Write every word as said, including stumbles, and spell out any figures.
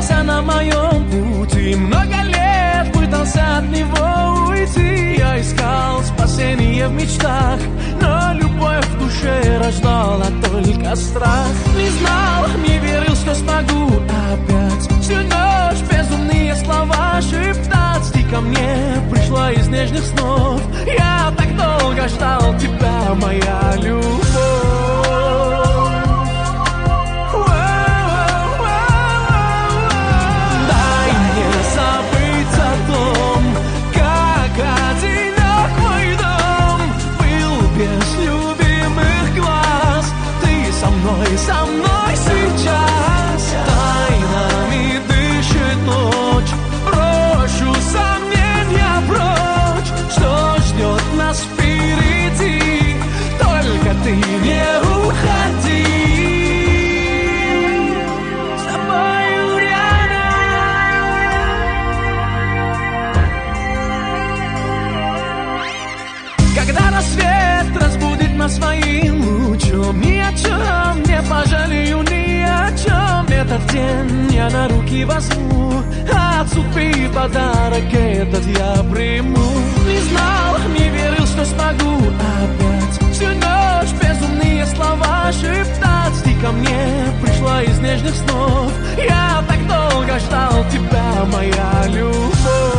остался на моем пути. Много лет пытался от него уйти. Я искал спасение в мечтах, но любовь в душе рождала только страх. Не знал, не верил, что смогу опять всю ночь безумные слова шептать. Ты ко мне пришла из нежных снов. Я так долго ждал тебя, моя любовь. Со мной сейчас тайнами дышит ночь. Брошу сомнения прочь. Что ждет нас впереди? Только ты не уходи. С тобою рядом. Когда рассвет разбудит нас своим лучом, ни о чем не пожалею, ни о чем. Этот день я на руки возьму, от судьбы подарок этот я приму. Не знал, не верил, что смогу опять всю ночь безумные слова шептать. Ты ко мне пришла из нежных снов. Я так долго ждал тебя, моя любовь.